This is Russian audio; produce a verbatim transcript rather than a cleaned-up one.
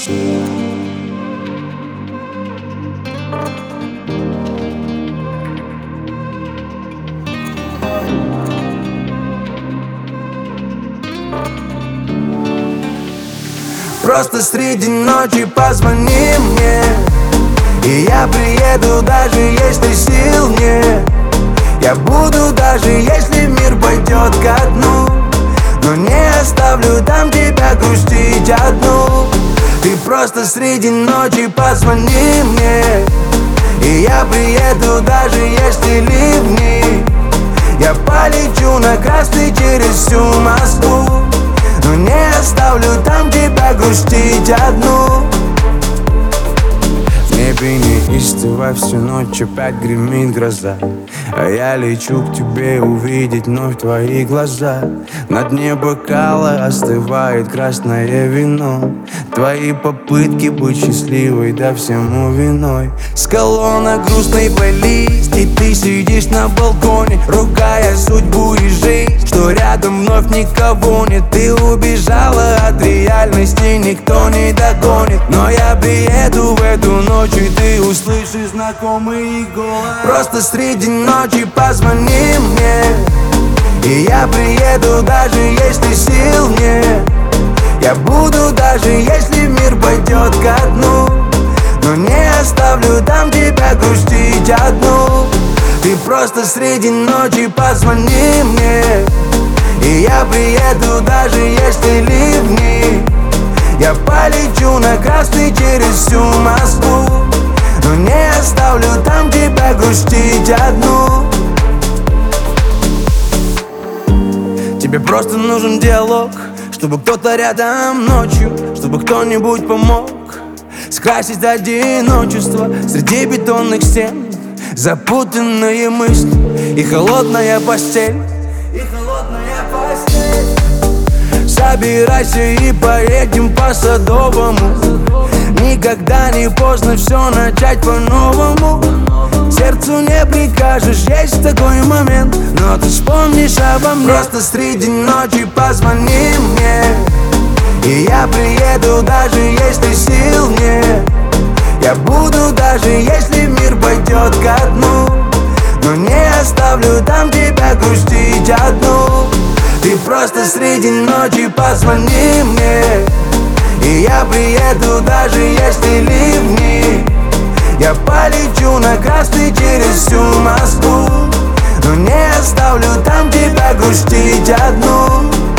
Просто среди ночи позвони мне, и я приеду, даже если сил нет. Я буду, даже если мир пойдет ко дну, но не оставлю там тебя грустить одну. Ты просто среди ночи позвони мне, и я приеду, даже если ливни. Я полечу на красный через всю Москву, но не оставлю там тебя грустить одну. В небе неистово всю ночь опять гремит гроза, а я лечу к тебе увидеть вновь твои глаза. На дне бокала остывает красное вино, твои попытки быть счастливой, да всему виной. С колонок грустный плейлист, и ты сидишь на балконе, ругая судьбу и жизнь, что рядом вновь никого нет. Ты убежала от реальности, никто не догонит, но я приеду в эту ночь, и ты услышишь знакомый голос. Просто среди ночи позвони мне, и я приеду, даже если сил нет. Я буду, даже если мир пойдет ко дну, но не оставлю там тебя грустить одну. Ты просто среди ночи позвони мне, и я приеду, даже если ливни. Я полечу на красный через всю Москву, но не оставлю там тебя грустить одну. Тебе просто нужен диалог, чтобы кто-то рядом ночью, чтобы кто-нибудь помог скрасить одиночество среди бетонных стен. Запутанные мысли и холодная постель, и холодная постель. Собирайся и поедем по Садовому. Никогда не поздно все начать по-новому. Сердцу не прикажешь, есть такой момент, но ты вспомнишь обо мне. Просто среди ночи позвони мне, и я приеду, даже если сил нет. Я буду, даже если мир пойдет ко дну, но не оставлю там тебя грустить одну. Ты просто среди ночи позвони мне, и я приеду, даже если ливни. Я полечу на красный через всю Москву, но не оставлю там тебя грустить одну.